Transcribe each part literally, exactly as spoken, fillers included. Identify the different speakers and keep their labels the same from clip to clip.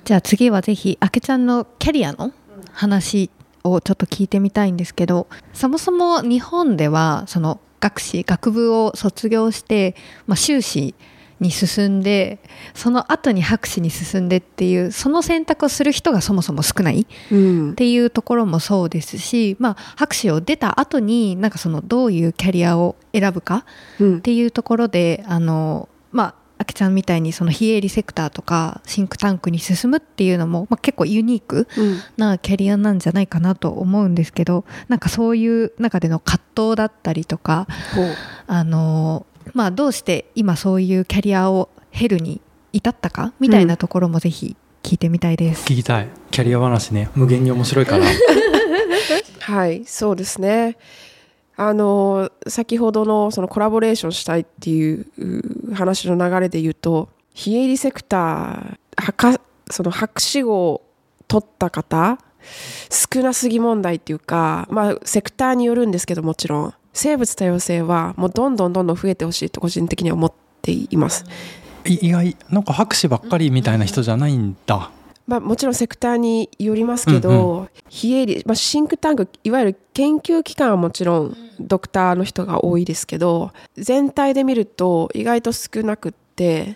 Speaker 1: じゃあ次はぜひあけちゃんのキャリアの話をちょっと聞いてみたいんですけど、そもそも日本ではその学士学部を卒業して、まあ、修士に進んでその後に博士に進んでっていうその選択をする人がそもそも少ないっていうところもそうですし、まあ、博士を出た後になんかそのどういうキャリアを選ぶかっていうところで、あのまああけちゃんみたいにその非営利セクターとかシンクタンクに進むっていうのも、まあ、結構ユニークなキャリアなんじゃないかなと思うんですけど、なんかそういう中での葛藤だったりとか、あのまあ、どうして今そういうキャリアを経るに至ったかみたいなところもぜひ聞いてみたいです、
Speaker 2: うん、聞きたい。キャリア話ね、無限に面白いから
Speaker 3: はい、そうですね。あの先ほどのそのコラボレーションしたいっていう話の流れで言うと、非営利セクター博その博士号を取った方少なすぎ問題っていうか、まあセクターによるんですけど、もちろん生物多様性はもうどんどんどんどん増えてほしいと個人的には思っています。
Speaker 2: 意外なんか博士ばっかりみたいな人じゃないんだ。
Speaker 3: まあ、もちろんセクターによりますけど、うんうん、非営利、まあ、シンクタンクいわゆる研究機関はもちろんドクターの人が多いですけど、全体で見ると意外と少なくって、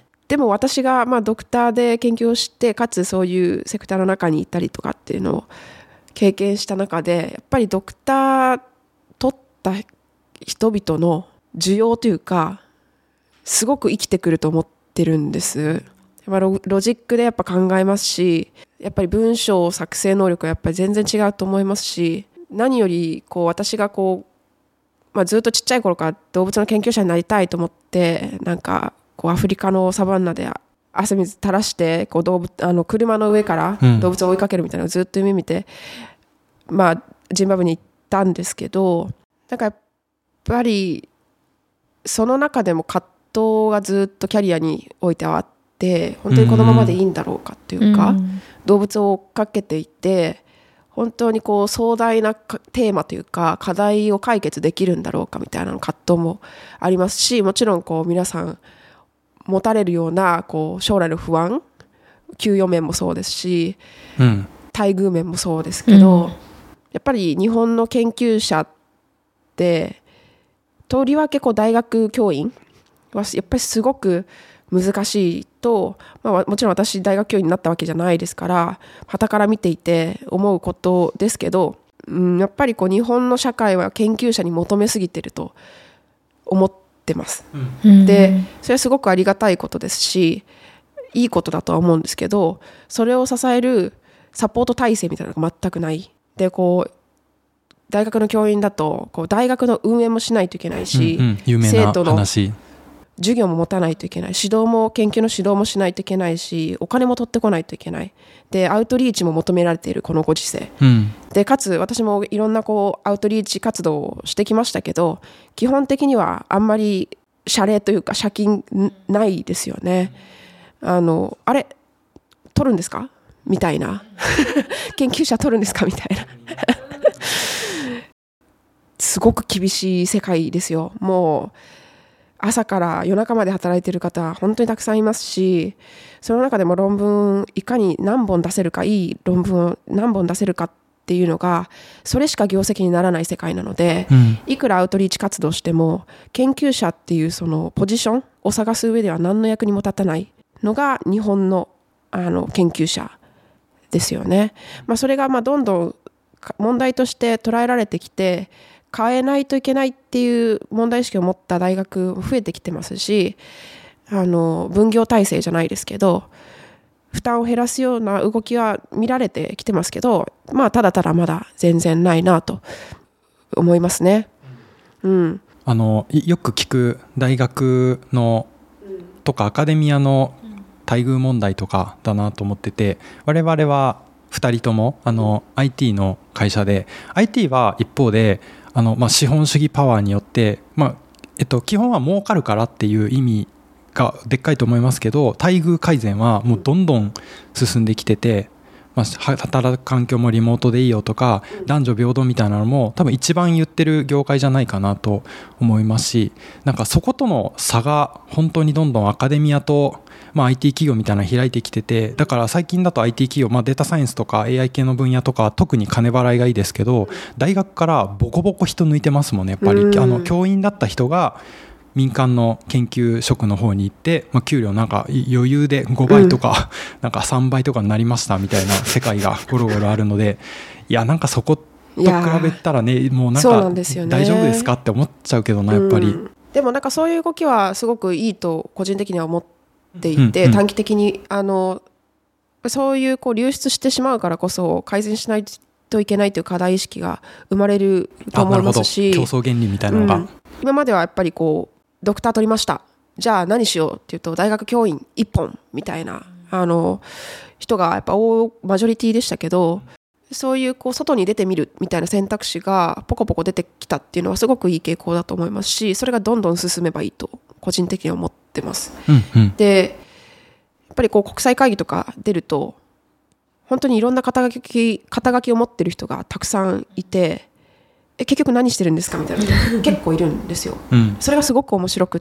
Speaker 3: でも私がまあドクターで研究をしてかつそういうセクターの中にいたりとかっていうのを経験した中で、やっぱりドクター取った人々の需要というかすごく生きてくると思ってるんです。ロ, ロジックでやっぱ考えますし、やっぱり文章作成能力はやっぱり全然違うと思いますし、何よりこう私がこう、まあ、ずっとちっちゃい頃から動物の研究者になりたいと思って、なんかこうアフリカのサバンナで汗水垂らしてこう動物あの車の上から動物を追いかけるみたいなのをずっと夢見て、うん、まあジンバブエに行ったんですけど、なんかやっぱりその中でも葛藤がずっとキャリアにおいてはあって、本当にこのままでいいんだろうかっていうか、うん、動物を追っかけていて本当にこう壮大なテーマというか課題を解決できるんだろうかみたいなの葛藤もありますし、もちろんこう皆さん持たれるようなこう将来の不安、給与面もそうですし、うん、待遇面もそうですけど、うん、やっぱり日本の研究者ってとりわけこう大学教員はやっぱりすごく難しいと、まあ、もちろん私大学教員になったわけじゃないですから傍から見ていて思うことですけど、うん、やっぱりこう日本の社会は研究者に求めすぎてると思ってます、うん、でそれはすごくありがたいことですしいいことだとは思うんですけど、それを支えるサポート体制みたいなのが全くないで、こう大学の教員だとこう大学の運営もしないといけないし、うんうん、有名な話、生徒の授業も持たないといけない、指導も研究の指導もしないといけないし、お金も取ってこないといけないで、アウトリーチも求められているこのご時世、うん、でかつ私もいろんなこうアウトリーチ活動をしてきましたけど、基本的にはあんまり謝礼というか謝金ないですよね。あのあれ取るんですかみたいな研究者取るんですかみたいなすごく厳しい世界ですよ。もう朝から夜中まで働いている方本当にたくさんいますし、その中でも論文いかに何本出せるか、いい論文を何本出せるかっていうのがそれしか業績にならない世界なので、うん、いくらアウトリーチ活動しても研究者っていうそのポジションを探す上では何の役にも立たないのが日本の、あの研究者ですよね。まあ、それがまあどんどん問題として捉えられてきて変えないといけないっていう問題意識を持った大学増えてきてますし、あの分業体制じゃないですけど負担を減らすような動きは見られてきてますけど、まあただただまだ全然ないなと思いますね、うん、あの
Speaker 2: よく聞く大学のとかアカデミアの待遇問題とかだなと思ってて、我々はふたりともあの アイティー の会社で アイティー は一方であのまあ、資本主義パワーによって、まあえっと、基本は儲かるからっていう意味がでっかいと思いますけど、待遇改善はもうどんどん進んできてて、 まあ、働く環境もリモートでいいよとか、男女平等みたいなのも多分一番言ってる業界じゃないかなと思いますし、なんかそことの差が本当にどんどんアカデミアと、まあ、アイティー 企業みたいなの開いてきてて、だから最近だと アイティー 企業、まあ、データサイエンスとか エーアイ 系の分野とか特に金払いがいいですけど、大学からボコボコ人抜いてますもんね。やっぱりあの教員だった人が民間の研究職の方に行って、まあ、給料なんか余裕でごばいとか、うん、なんかさんばいとかになりましたみたいな世界がゴロゴロあるので、いやなんかそこと比べたらね、もうなんか大丈夫ですかって思っちゃうけどな、やっぱり、うん、
Speaker 3: でもなんかそういう動きはすごくいいと個人的には思っていて、うんうん、短期的にあのそういうこう流出してしまうからこそ改善しないといけないという課題意識が生まれると思いますし、
Speaker 2: 競争原理みたいなのが、
Speaker 3: うん、今まではやっぱりこうドクター取りました、じゃあ何しようっていうと大学教員一本みたいなあの人がやっぱ大マジョリティでしたけど、そういうこう外に出てみるみたいな選択肢がポコポコ出てきたっていうのはすごくいい傾向だと思いますし、それがどんどん進めばいいと個人的には思ってます、
Speaker 2: うんうん、
Speaker 3: でやっぱりこう国際会議とか出ると本当にいろんな肩書き、肩書きを持ってる人がたくさんいて、え結局何してるんですかみたいな人結構いるんですよ、うん、それがすごく面白くって、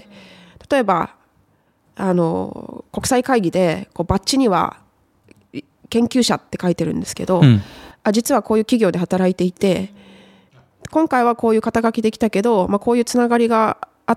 Speaker 3: 例えばあの国際会議でこうバッジには研究者って書いてるんですけど、うん、あ実はこういう企業で働いていて今回はこういう肩書きできたけど、まあ、こういうつながりがあって、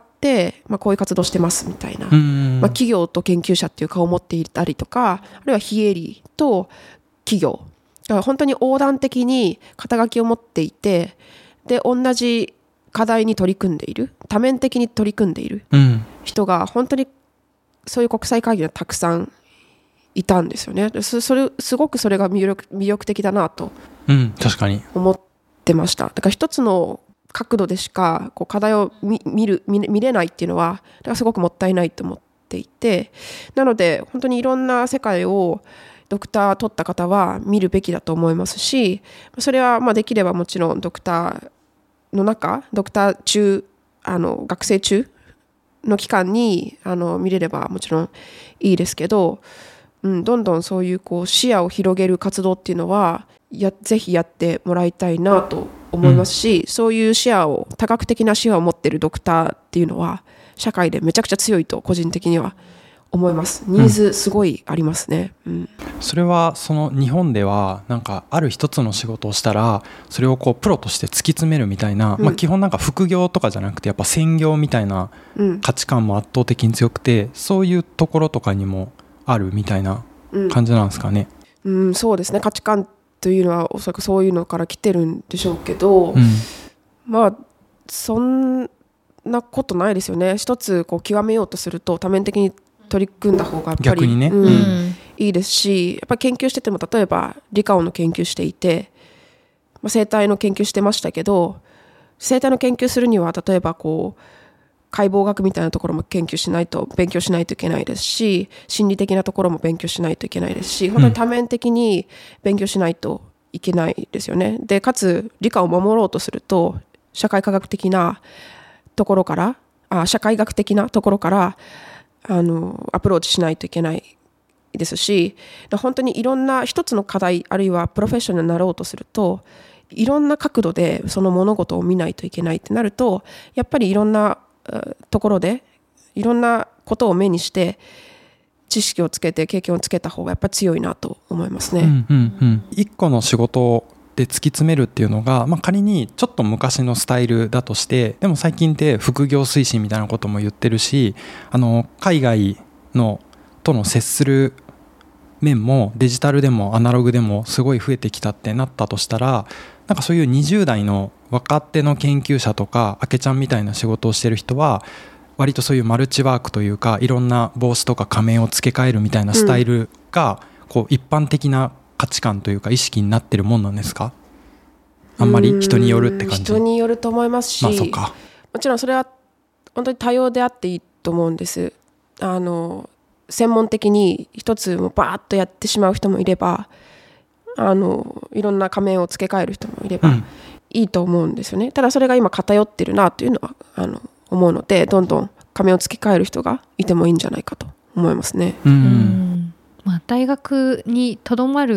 Speaker 3: まあ、こういう活動してますみたいな、まあ、企業と研究者っていう顔を持っていたりとか、あるいは非営利と企業、だから本当に横断的に肩書きを持っていて、で同じ課題に取り組んでいる、多面的に取り組んでいる人が本当にそういう国際会議にはたくさんいたんですよね。そそれすごくそれが魅力、魅力的だなと思ってました。だから一つの角度でしかこう課題を 見, 見る 見, 見れないっていうのはだからすごくもったいないと思っていて、なので本当にいろんな世界をドクター取った方は見るべきだと思いますし、それはまあできればもちろんドクターの中、ドクター中、あの学生中の期間にあの見れればもちろんいいですけど、うん、どんどんそういうこう視野を広げる活動っていうのはやぜひやってもらいたいなと思いますし、うん、そういう視野を多角的な視野を持っているドクターっていうのは社会でめちゃくちゃ強いと個人的には思います。ニーズすごいありますね、うんうん、
Speaker 2: それはその日本ではなんかある一つの仕事をしたらそれをこうプロとして突き詰めるみたいな、うんまあ、基本なんか副業とかじゃなくてやっぱ専業みたいな価値観も圧倒的に強くて、そういうところとかにもあるみたいな感じなんですかね、
Speaker 3: うんうん、そうですね。価値観というのはおそらくそういうのから来てるんでしょうけど、うん、まあそんなことないですよね。一つこう極めようとすると多面的に取り組んだ方がやっぱり
Speaker 2: 逆にね、
Speaker 3: うんうん、いいですし、やっぱり研究してても例えば理科の研究していて、まあ、生態の研究してましたけど、生態の研究するには例えばこう解剖学みたいなところも研究しないと勉強しないといけないですし、心理的なところも勉強しないといけないですし、本当に多面的に勉強しないといけないですよね。でかつ理科を守ろうとすると社会科学的なところからあ社会学的なところからあのアプローチしないといけないですし、本当にいろんな一つの課題あるいはプロフェッショナルになろうとするといろんな角度でその物事を見ないといけないってなると、やっぱりいろんなところでいろんなことを目にして知識をつけて経験をつけた方がやっぱり強いなと思いますね、
Speaker 2: うんうんうん、一個の仕事で突き詰めるっていうのが、まあ、仮にちょっと昔のスタイルだとして、でも最近って副業推進みたいなことも言ってるし、あの海外のとの接する面もデジタルでもアナログでもすごい増えてきたってなったとしたら、なんかそういうにじゅう代の若手の研究者とかあけちゃんみたいな仕事をしてる人は割とそういうマルチワークというかいろんな帽子とか仮面を付け替えるみたいなスタイルがこう一般的な価値観というか意識になってるもんなんですか？あんまり人によるって感じ？
Speaker 3: 人によると思いますし、
Speaker 2: まあ、そうか。
Speaker 3: もちろんそれは本当に多様であっていいと思うんです。あの専門的に一つもバーッとやってしまう人もいれば、あのいろんな仮面を付け替える人もいれば、うん、いいと思うんですよね。ただそれが今偏ってるなというのはあの思うので、どんどん仮面を付け替える人がいてもいいんじゃないかと思いますね。
Speaker 1: うん、まあ、大学にとどまる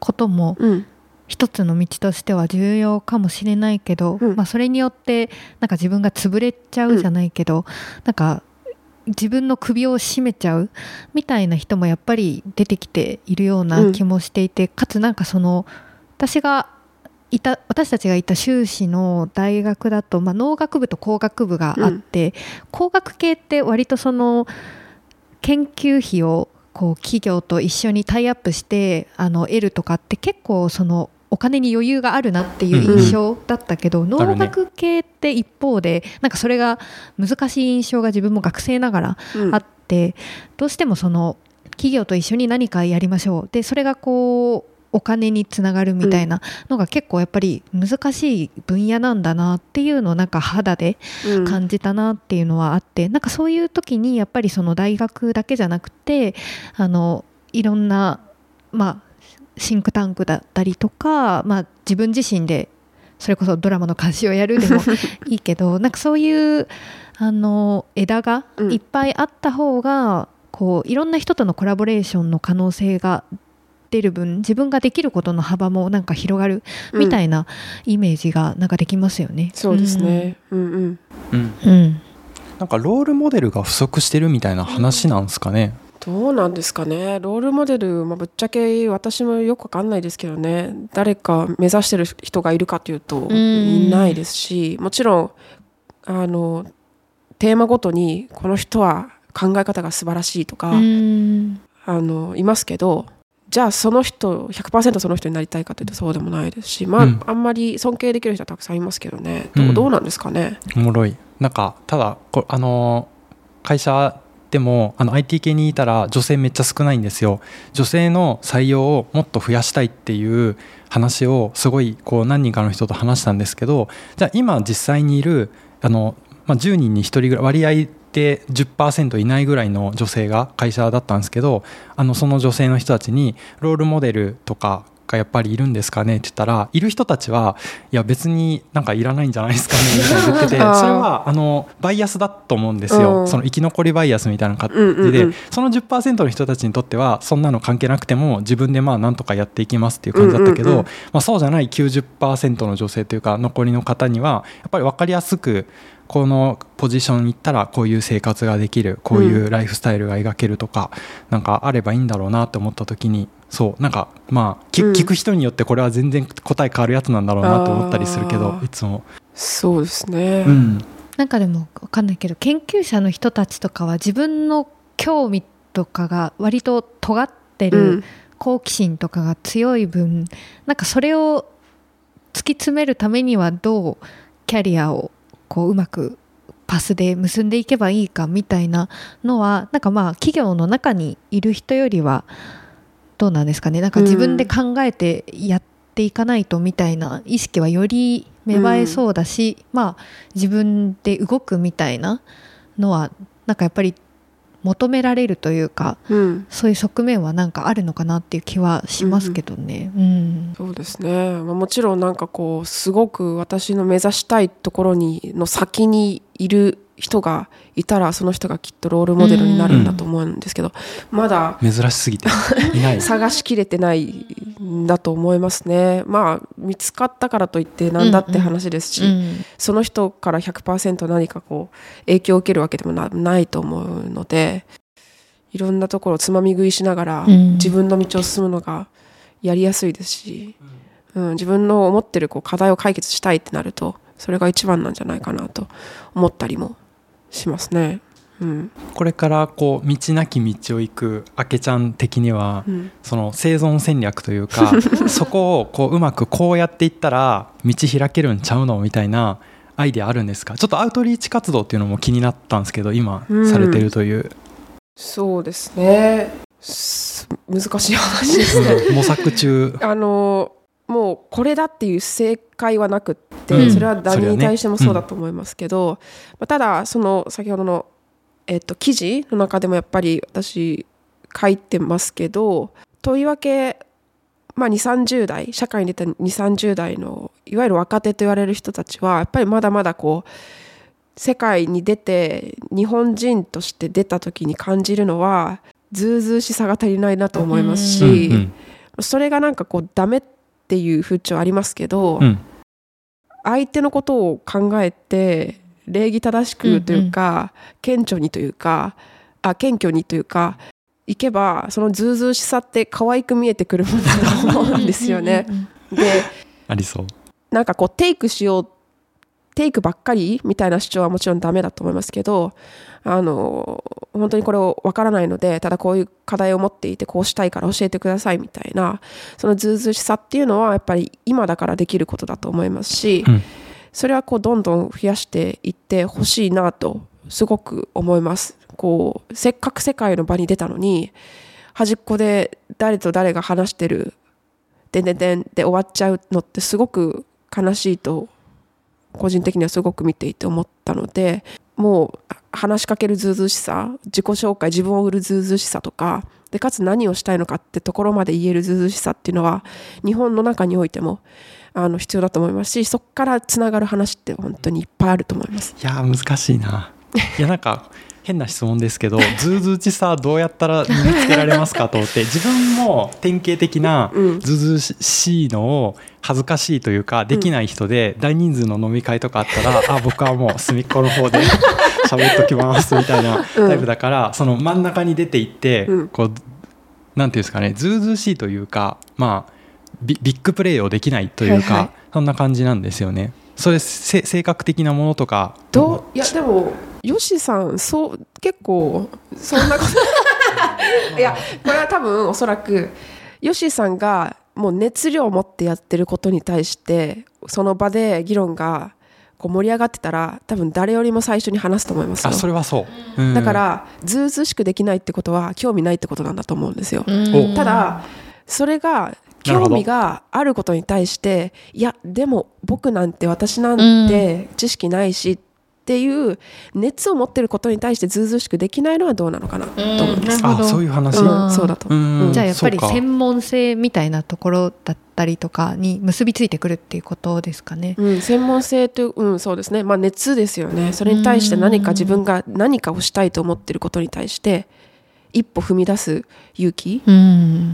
Speaker 1: ことも一つの道としては重要かもしれないけど、うんまあ、それによってなんか自分が潰れちゃうじゃないけど、うん、なんか自分の首を絞めちゃうみたいな人もやっぱり出てきているような気もしていて、うん、かつなんかその私がいた私たちがいた修士の大学だと、まあ、農学部と工学部があって、うん、工学系って割とその研究費をこう企業と一緒にタイアップしてあの得るとかって結構そのお金に余裕があるなっていう印象だったけど、うんうん、農学系って一方でなんかそれが難しい印象が自分も学生ながらあって、うん、どうしてもその企業と一緒に何かやりましょうでそれがこうお金につながるみたいなのが結構やっぱり難しい分野なんだなっていうのをなんか肌で感じたなっていうのはあって、うん、なんかそういう時にやっぱりその大学だけじゃなくてあのいろんなまあシンクタンクだったりとか、まあ、自分自身でそれこそドラマの監視をやるでもいいけどなんかそういうあの枝がいっぱいあった方がこういろんな人とのコラボレーションの可能性が出る分自分ができることの幅もなんか広がるみたいなイメージがなんかできますよね、うん、
Speaker 3: そうですね、うんうん
Speaker 2: うんうん、なんかロールモデルが不足してるみたいな話なんですかね。
Speaker 3: どうなんですかね。ロールモデル、まあ、ぶっちゃけ私もよくわかんないですけどね、誰か目指してる人がいるかというといないですし、もちろんあのテーマごとにこの人は考え方が素晴らしいとかあのいますけど、じゃあその人 ひゃくパーセント その人になりたいかというとそうでもないですし、まあ、うん、あんまり尊敬できる人はたくさんいますけどね。どう、うん、どうなんですかね。
Speaker 2: おもろい。なんかただこあの会社でもあの アイティー 系にいたら女性めっちゃ少ないんですよ。女性の採用をもっと増やしたいっていう話をすごいこう何人かの人と話したんですけど、じゃあ今実際にいるあの、まあ、じゅうにんにひとりぐらい割合で じゅっパーセント いないぐらいの女性が会社だったんですけど、あのその女性の人たちにロールモデルとかがやっぱりいるんですかねって言ったら、いる人たちはいや別になんかいらないんじゃないですかねみたいな言っててそれはあのバイアスだと思うんですよ、うん、その生き残りバイアスみたいな感じで、うんうんうん、その じゅっパーセント の人たちにとってはそんなの関係なくても自分でまあなんとかやっていきますっていう感じだったけど、うんうんうん、まあ、そうじゃない きゅうじゅっパーセント の女性というか残りの方にはやっぱり分かりやすくこのポジションに行ったらこういう生活ができる、こういうライフスタイルが描けるとか、うん、なんかあればいいんだろうなって思った時に、そうなんかまあ、うん、聞く人によってこれは全然答え変わるやつなんだろうなと思ったりするけど、いつも
Speaker 3: そうですね、
Speaker 2: うん、
Speaker 1: なんかでも分かんないけど研究者の人たちとかは自分の興味とかが割と尖ってる好奇心とかが強い分、うん、なんかそれを突き詰めるためにはどうキャリアをこううまくパスで結んでいけばいいかみたいなのはなんかまあ企業の中にいる人よりはどうなんですかね。なんか自分で考えてやっていかないとみたいな意識はより芽生えそうだし、うん、まあ自分で動くみたいなのはなんかやっぱり求められるというか、うん、そういう側面はなんかあるのかなっていう気はしますけどね、うんうん、
Speaker 3: そうですね、まあ、もちろんなんかこうすごく私の目指したいところにの先にいる人がいたらその人がきっとロールモデルになるんだと思うんですけど、うん、まだ
Speaker 2: 珍しすぎていない
Speaker 3: 探しきれてないんだと思いますね。まあ見つかったからといってなんだって話ですし、うんうん、その人から ひゃくパーセント 何かこう影響を受けるわけでも な, ないと思うので、いろんなところをつまみ食いしながら自分の道を進むのがやりやすいですし、うん、自分の思ってるこう課題を解決したいってなるとそれが一番なんじゃないかなと思ったりもしますね、うん、
Speaker 2: これからこう道なき道を行くあけちゃん的には、うん、その生存戦略というかそこをこううまくこうやっていったら道開けるんちゃうのみたいなアイデアあるんですか？ちょっとアウトリーチ活動っていうのも気になったんですけど今されてるという、うん、
Speaker 3: そうですね、難しい話ですね、
Speaker 2: うん、模索中
Speaker 3: あのもうこれだっていう正解はなくって、うん、それは何に対してもそうだと思いますけど、ね、うん、まあ、ただその先ほどの、えっと、記事の中でもやっぱり私書いてますけど、とりわけ、まあ、にじゅう、さんじゅう代社会に出たにじゅう、さんじゅう代のいわゆる若手と言われる人たちはやっぱりまだまだこう世界に出て日本人として出た時に感じるのはずうずうしさが足りないなと思いますし、うんうん、 それがなんかこうダメっていう風潮ありますけど、
Speaker 2: うん、
Speaker 3: 相手のことを考えて礼儀正しくというか、うんうん、謙虚にというかあ謙虚にというかいけば、そのずうずうしさって可愛く見えてくるものだと思うんですよね。で、
Speaker 2: ありそう。
Speaker 3: なんかこうテイクしようテイクばっかりみたいな主張はもちろんダメだと思いますけど、あの本当にこれをわからないので、ただこういう課題を持っていてこうしたいから教えてくださいみたいな、そのずうずうしさっていうのはやっぱり今だからできることだと思いますし、うん、それはこうどんどん増やしていってほしいなとすごく思います。こうせっかく世界の場に出たのに端っこで誰と誰が話してるでんでんでんで終わっちゃうのってすごく悲しいと個人的にはすごく見ていて思ったので、もう話しかけるずうずうしさ、自己紹介、自分を売るずうずうしさとかで、かつ何をしたいのかってところまで言えるずうずうしさっていうのは日本の中においてもあの必要だと思いますし、そこからつながる話って本当にいっぱいあると思います。
Speaker 2: いや難しいな。いやなんか変な質問ですけど、ずうずうしさどうやったら身につけられますかと思って、自分も典型的なずうずうしいのを恥ずかしいというかできない人で、大人数の飲み会とかあったら、あ僕はもう隅っこの方で喋っときますみたいなタイプだから、その真ん中に出ていってこうなんていうんですかね、ずうずうしいというか、まあビッグプレーをできないというか、はいはい、そんな感じなんですよね。それ性格的なものとか
Speaker 3: どう、いやでもヨシさんそう結構そんなこといやこれは多分おそらくヨシさんがもう熱量を持ってやってることに対してその場で議論がこう盛り上がってたら、多分誰よりも最初に話すと思いますよ。
Speaker 2: あそれはそう、うん、
Speaker 3: だからずうずうしくできないってことは興味ないってことなんだと思うんですよ。ただそれが興味があることに対して、いやでも僕なんて私なんて知識ないしっていう熱を持ってることに対してずうずうしくできないのはどうなのかなと思います。
Speaker 2: あそういう話、
Speaker 3: うん、そうだと、
Speaker 1: うん、じゃあやっぱり専門性みたいなところだったりとかに結びついてくるっていうことですかね。
Speaker 3: うん、専門性という、うん、そうですね、まあ、熱ですよね。それに対して何か自分が何かをしたいと思ってることに対して一歩踏み出す勇気、うん、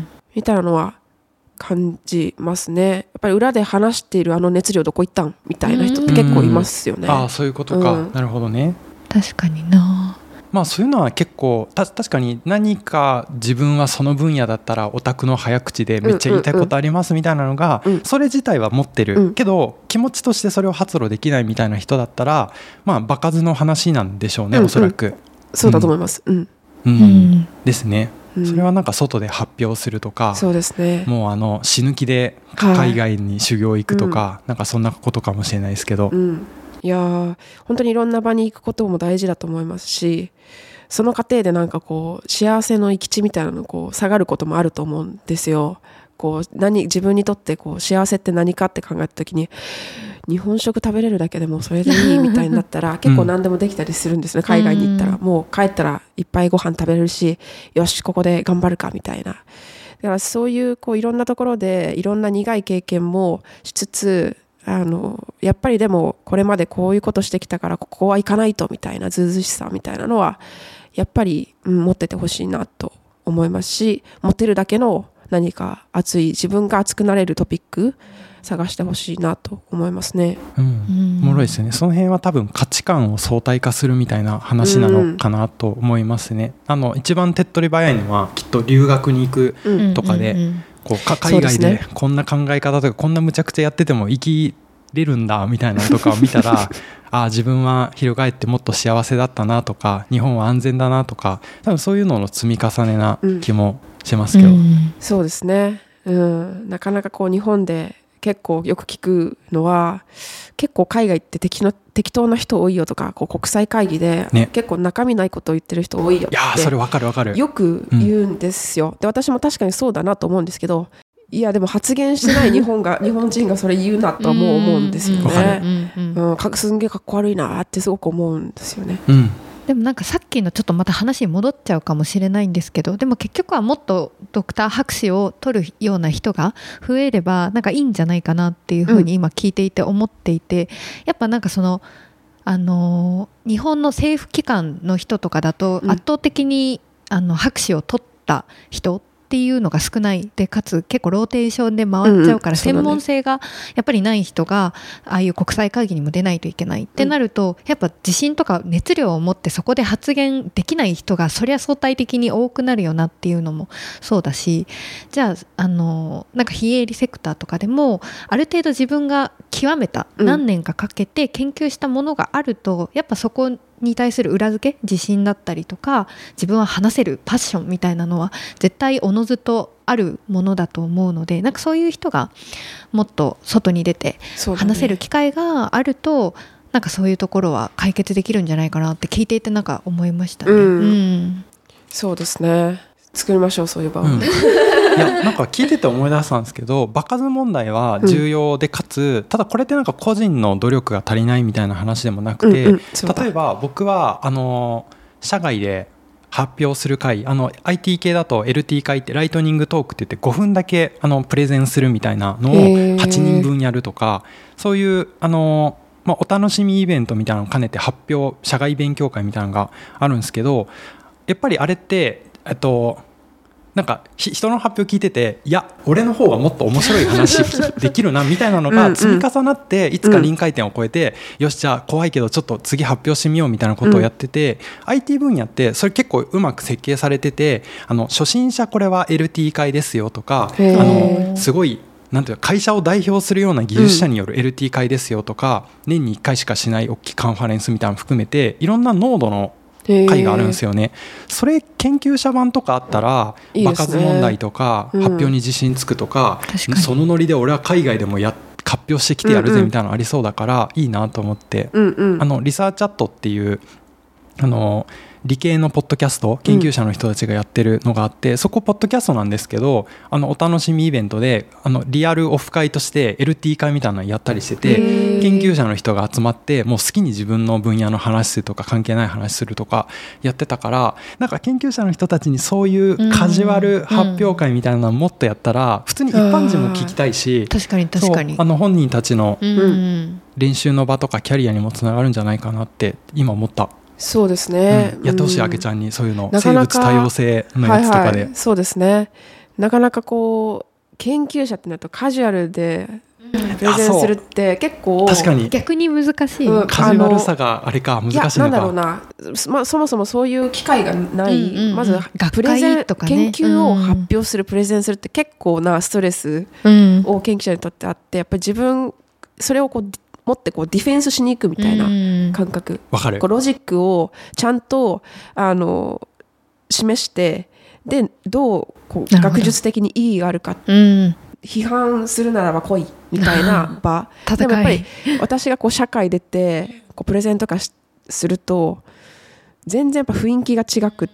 Speaker 3: みたいなのは感じますね。やっぱり裏で話しているあの熱量どこ行ったんみたいな人って結構いますよね。
Speaker 2: ああそういうことか、うん、なるほどね。
Speaker 1: 確かにな。
Speaker 2: まあそういうのは結構た確かに何か自分はその分野だったらオタクの早口でめっちゃ言いたいことありますみたいなのが、うんうんうん、それ自体は持ってる、うん、けど気持ちとしてそれを発露できないみたいな人だったら、まあ場数の話なんでしょうね、うんうん、おそらく。
Speaker 3: そうだと思います。うん、
Speaker 2: うんうん、ですね。それはなんか外で発表するとか、
Speaker 3: そうですね、
Speaker 2: もうあの死ぬ気で海外に修行行くとか、はい、なんかそんなことかもしれないですけど、うん、
Speaker 3: いや本当にいろんな場に行くことも大事だと思いますし、その過程でなんかこう幸せの行き地みたいなのこう下がることもあると思うんですよ。こう何自分にとってこう幸せって何かって考えた時に、日本食食べれるだけでもそれでいいみたいになったら結構何でもできたりするんですね、海外に行ったら。もう帰ったらいっぱいご飯食べれるし、よしここで頑張るかみたいな。だからそういうこういろんなところでいろんな苦い経験もしつつ、あのやっぱりでもこれまでこういうことしてきたからここは行かないとみたいなずうずうしさみたいなのはやっぱり、うん、持っててほしいなと思いますし、持てるだけの何か熱い自分が熱くなれるトピック探してほしいなと思いますね。
Speaker 2: うん、おもろいですよね。その辺は多分価値観を相対化するみたいな話なのかなと思いますね。うん、あの一番手っ取り早いのはきっと留学に行くとかで、うんうんうん、こう海外でこんな考え方とかこんなむちゃくちゃやってても生きれるんだみたいなのとかを見たらあ自分は翻ってもっと幸せだったなとか、日本は安全だなとか、多分そういうのの積み重ねな気もしますけど、うん、
Speaker 3: そうですね、うん、なかなかこう日本で結構よく聞くのは、結構海外って適の適当な人多いよとか、こう国際会議で結構中身ないことを言ってる人多いよって、
Speaker 2: いやそれ分かる分かる
Speaker 3: よく言うんですよ、うん、で私も確かにそうだなと思うんですけど、いやでも発言してない日本が日本人がそれ言うなとはもう思うんですよね。うん、すんげえかっこ悪いなってすごく思うんですよね。うん、
Speaker 1: でもなんかさっきのちょっとまた話に戻っちゃうかもしれないんですけど、でも結局はもっとドクター博士を取るような人が増えればなんかいいんじゃないかなっていうふうに今聞いていて思っていて、うん、やっぱなんかそのあの日本の政府機関の人とかだと圧倒的に、うん、あの博士を取った人っっていうのが少ないで、かつ結構ローテーションで回っちゃうから、
Speaker 3: うんうん、
Speaker 1: 専門性がやっぱりない人がああいう国際会議にも出ないといけないってなると、やっぱ自信とか熱量を持ってそこで発言できない人がそりゃ相対的に多くなるよなっていうのもそうだし、じゃあ、あのなんか非営利セクターとかでもある程度自分が極めた何年かかけて研究したものがあると、やっぱそこに対する裏付け、自信だったりとか自分は話せるパッションみたいなのは絶対おのずとあるものだと思うので、なんかそういう人がもっと外に出て話せる機会があると、なんかそういうところは解決できるんじゃないかなって聞いていてなんか思いましたね。うんうん、
Speaker 3: そうですね、作りましょうそういう場を、うん、い
Speaker 2: やなんか聞いてて思い出したんですけど、場数問題は重要で、かつ、うん、ただこれってなんか個人の努力が足りないみたいな話でもなくて、うんうん、例えば僕はあの社外で発表する会、あの アイティー 系だと エルティー 会ってライトニングトークって言ってごふんだけあのプレゼンするみたいなのをはちにんぶんやるとか、そういうあの、まあ、お楽しみイベントみたいなのを兼ねて発表、社外勉強会みたいなのがあるんですけど、やっぱりあれってえっとなんか人の発表聞いてて、いや俺の方がもっと面白い話できるなみたいなのが積み重なって、いつか臨界点を超えて、よしじゃあ怖いけどちょっと次発表してみようみたいなことをやってて、アイティー 分野ってそれ結構うまく設計されてて、あの初心者これは エルティー 会ですよとか、あのすごいなんていうか会社を代表するような技術者による エルティー 会ですよとか、年にいっかいしかしない大きいカンファレンスみたいなの含めていろんな濃度の会があるんですよね。それ研究者版とかあったら、いいですね、場数問題とか、うん、発表に自信つくとか、そのノリで俺は海外でもや発表してきてやるぜみたいなのありそうだから、うんうん、いいなと思って、うんうん、あのリサーチャットっていうあの理系のポッドキャスト、研究者の人たちがやってるのがあって、うん、そこポッドキャストなんですけど、あのお楽しみイベントであのリアルオフ会として エルティー 会みたいなのやったりしてて、研究者の人が集まってもう好きに自分の分野の話するとか関係ない話するとかやってたから、なんか研究者の人たちにそういうカジュアル発表会みたいなのもっとやったら普通に一般人も聞きたいし、
Speaker 1: 確かに確かに、
Speaker 2: あの本人たちの練習の場とかキャリアにもつながるんじゃないかなって今思った。
Speaker 3: そうですね、
Speaker 2: うん、やってほしい、あけちゃんにそういうの、生物多様性のやつとかで、はいはい、
Speaker 3: そうですね、なかなかこう研究者ってなるとカジュアルでプレゼンするって結構
Speaker 2: 確かに
Speaker 1: 逆に難しい、
Speaker 3: うん、
Speaker 2: カジュアルさがあれか難しいのか、いやなんだろうな、
Speaker 3: まあ、そもそもそういう機会がない、うんうんうん、まずプレゼンとか、ね、研究を発表する、プレゼンするって結構なストレスを研究者にとってあって、やっぱり自分それをこう持ってこうディフェンスしに行くみたいな感覚、
Speaker 2: わかる、
Speaker 3: こうロジックをちゃんとあの示して、でどうこう学術的に意義があるか、うん、批判するならば来いみたいな場でもやっぱり私がこう社会出てこうプレゼンとかすると全然やっぱ雰囲気が違くって、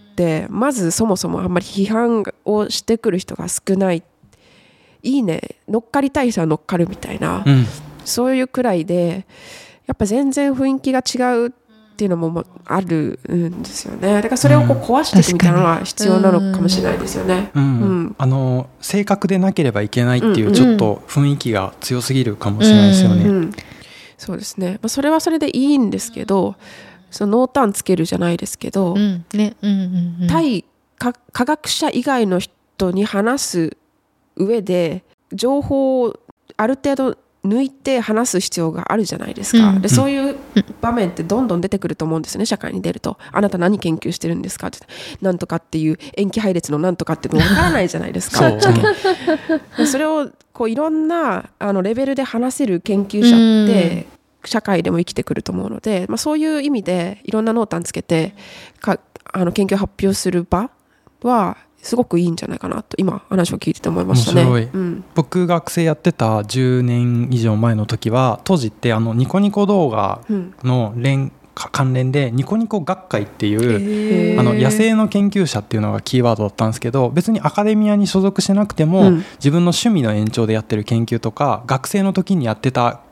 Speaker 3: まずそもそもあんまり批判をしてくる人が少ない、いいね乗っかりたい人は乗っかるみたいな、うん、そういうくらいでやっぱ全然雰囲気が違うっていうのもあるんですよね。だからそれをこう壊していくみたいなのは必要なのかもしれないですよね。
Speaker 2: うんうんうん、あの正確でなければいけないっていうちょっと雰囲気が強すぎるかもしれないですよね。うんうん、
Speaker 3: そうですね、まあ、それはそれでいいんですけど、その濃淡つけるじゃないですけど、うんねうんうんうん、対科学者以外の人に話す上で情報をある程度抜いて話す必要があるじゃないですか、うん、でそういう場面ってどんどん出てくると思うんですね。社会に出るとあなた何研究してるんですかって、なんとかっていう塩基配列のなんとかって分からないじゃないですかそ, それをこういろんなあのレベルで話せる研究者って社会でも生きてくると思うので、まあ、そういう意味でいろんな濃淡つけてかあの研究を発表する場はすごくいいんじゃないかなと今話を聞いてて思いましたね。面白い、うん、
Speaker 2: 僕学生やってたじゅうねん以上前の時は当時ってあのニコニコ動画の連、うん、関連でニコニコ学会っていうあの野生の研究者っていうのがキーワードだったんですけど、別にアカデミアに所属してなくても、うん、自分の趣味の延長でやってる研究とか学生の時にやってた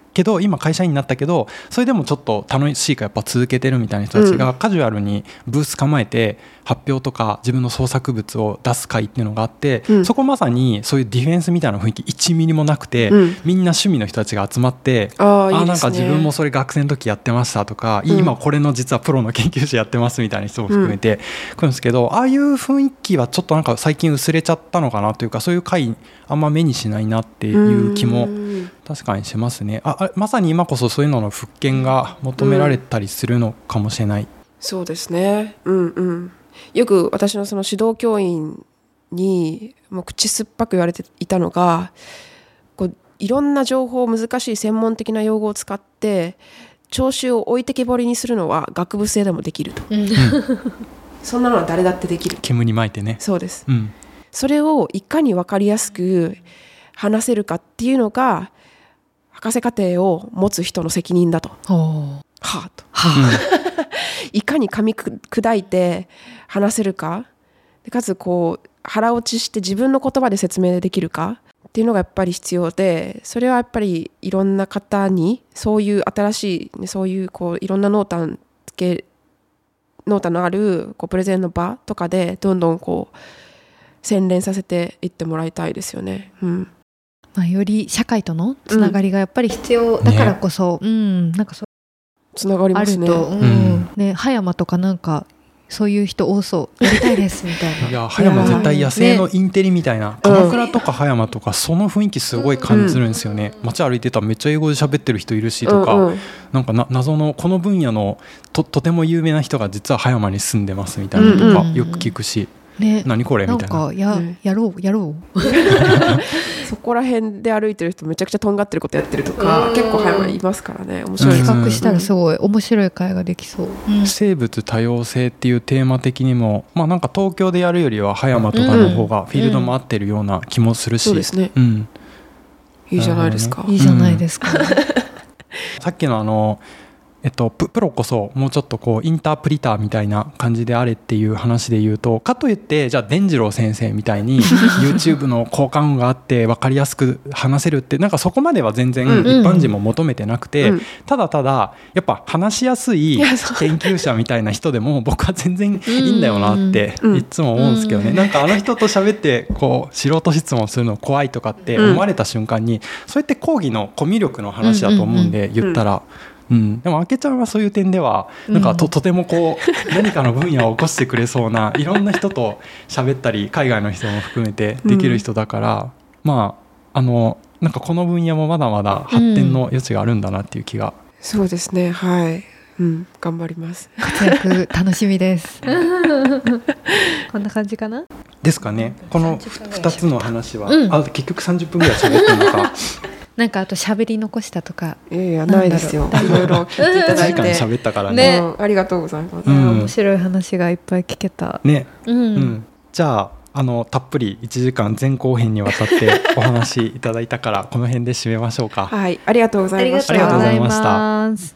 Speaker 2: けど今会社員になったけどそれでもちょっと楽しいからやっぱ続けてるみたいな人たちがカジュアルにブース構えて発表とか自分の創作物を出す会っていうのがあって、うん、そこまさにそういうディフェンスみたいな雰囲気いちミリもなくて、うん、みんな趣味の人たちが集まってああ、いいですね、あなんか自分もそれ学生の時やってましたとか、うん、今これの実はプロの研究者やってますみたいな人も含めて来るんですけど、うん、ああいう雰囲気はちょっとなんか最近薄れちゃったのかなというかそういう会あんま目にしないなっていう気も確かにしますね。ああまさに今こそそういうのの復権が求められたりするのかもしれない、うん、
Speaker 3: そうですね、うんうん、よく私のその指導教員にもう口酸っぱく言われていたのがこういろんな情報難しい専門的な用語を使って聴衆を置いてけぼりにするのは学部生でもできると、うん、そんなのは誰だってできる
Speaker 2: 煙に巻いてね。
Speaker 3: そうです、
Speaker 2: うん、そ
Speaker 3: れをいかに分かりやすく話せるかっていうのが博士課程を持つ人の責任だと。はあと、はあ、いかに噛み砕いて話せるかでかつこう腹落ちして自分の言葉で説明できるかっていうのがやっぱり必要でそれはやっぱりいろんな方にそういう新しいそういうこういろんな濃淡つけ濃淡のあるこうプレゼンの場とかでどんどんこう洗練させていってもらいたいですよね、うん
Speaker 1: まあ、より社会とのつながりがやっぱり必要だからこそ、うん、うん、なんかそう
Speaker 3: つながりますね。
Speaker 1: あると、うんうん、ね、葉山とかなんかそういう人多そうやりたいですみたいな。
Speaker 2: いや葉山絶対野生のインテリみたいな、ね、鎌倉とか葉山とかその雰囲気すごい感じるんですよね、うん、街歩いてたらめっちゃ英語で喋ってる人いるしとか、うんうん、なんかな謎のこの分野の と, とても有名な人が実は葉山に住んでますみたいなとかよく聞くし、ね、何これみたいな。
Speaker 1: なんか や,、ね、やろうやろう
Speaker 3: そこら辺で歩いてる人めちゃくちゃとんがってることやってるとか結構葉山いますからね。面白い。
Speaker 1: 企画したらすごい面白い会ができそう、
Speaker 2: うん、生物多様性っていうテーマ的にも、まあ、なんか東京でやるよりは葉山とかの方がフィールドも合ってるような気もするし、
Speaker 3: そうですね、
Speaker 2: うん、
Speaker 3: いいじゃないですか、
Speaker 1: いいじゃないですか、うん、
Speaker 2: さっきのあのえっと、プ, プロこそもうちょっとこうインタープリターみたいな感じであれっていう話で言うとかといってじゃあ伝次郎先生みたいに YouTube の効果音があって分かりやすく話せるってなんかそこまでは全然一般人も求めてなくて、うん、ただただやっぱ話しやすい研究者みたいな人でも僕は全然いいんだよなっていつも思うんですけどね。なんかあの人と喋ってこう素人質問するの怖いとかって思われた瞬間にそれって講義のコミュ力の話だと思うんで言ったらうん、でもあけちゃんはそういう点ではなんか と, とてもこう何かの分野を起こしてくれそうないろんな人と喋ったり海外の人も含めてできる人だから、うん、まああのなんかこの分野もまだまだ発展の余地があるんだなっていう気が、うん、
Speaker 3: そうですね、はい、うん、頑張ります。
Speaker 1: 活躍楽しみですこんな感じかな
Speaker 2: ですかね。このふたつの話は、うん、あ結局さんじゅっぷんぐらい喋ってるのか
Speaker 1: なんかあと喋り残したとか
Speaker 3: いやいやないですよ。いろいろ聞いていただいて
Speaker 2: いちじかん喋ったからね、
Speaker 3: ね、うん、ありがとうございます、
Speaker 1: うん、面白い話がいっぱい聞けた
Speaker 2: ね、
Speaker 1: うんうん、
Speaker 2: じゃああのたっぷりいちじかん前後編にわたってお話いただいたからこの辺で締めましょうか。
Speaker 3: はい、ありがとうございました。
Speaker 1: ありがとうございました。